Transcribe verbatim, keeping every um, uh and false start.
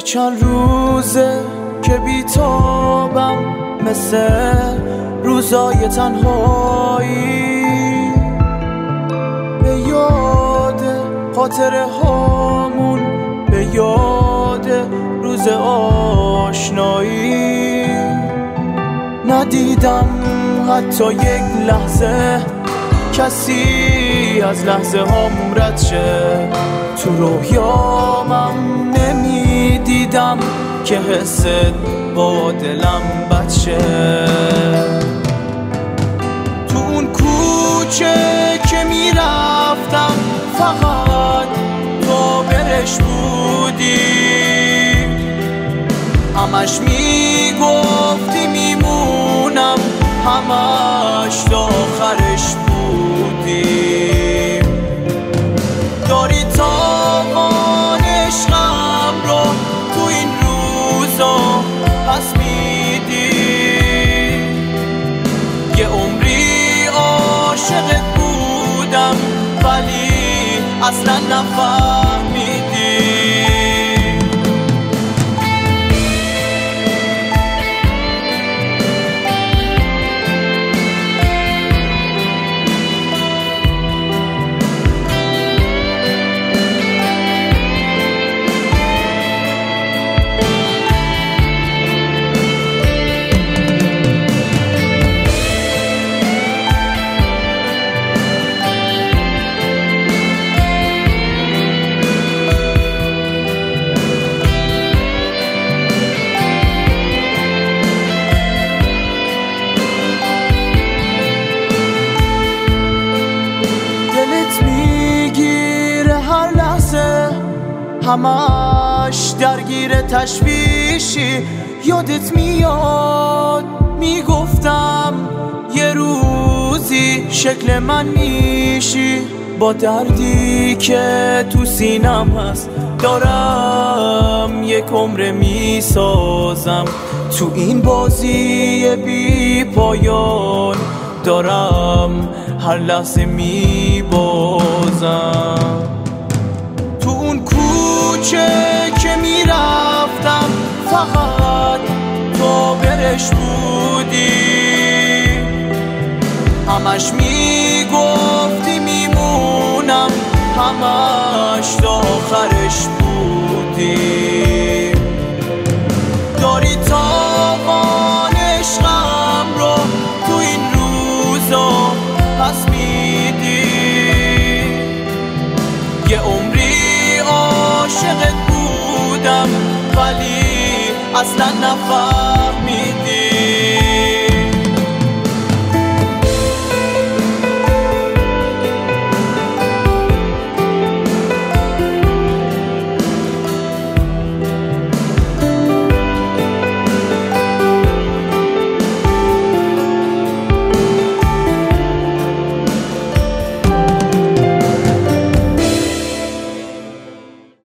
چند روزه که بیتابم مثل روزای تنهایی، به یاد خاطره هامون، به یاد روز آشنایی. ندیدم حتی یک لحظه کسی از لحظه هامون رد شه، تو رویامم نمیدیدم که حست با دلم بد شه. تو اون کوچه که میرفتم فقط تو برش بودی، همش میگفتی میمونم، همش تا آخرش بودی. داری تاوان عشقم رو تو این روزا پس میدی، یه عمری عاشقت بودم ولی اصلا نفهمیدی. همش درگیر تشویشی، یادت میاد میگفتم یه روزی شکل من میشی. با دردی که تو سینم هست دارم یک عمر میسازم، تو این بازی بی پایان دارم هر لحظه میبازم. تو اون کوچه که میرفتم فقط تو برش بودی، همش میگفتی میمونم، همش تا آخرش بودی. داری تاوان عشقم رو تو این روزا پس میدی، یه عمری عاشقت بودم ولی اصلا نفهمیدی.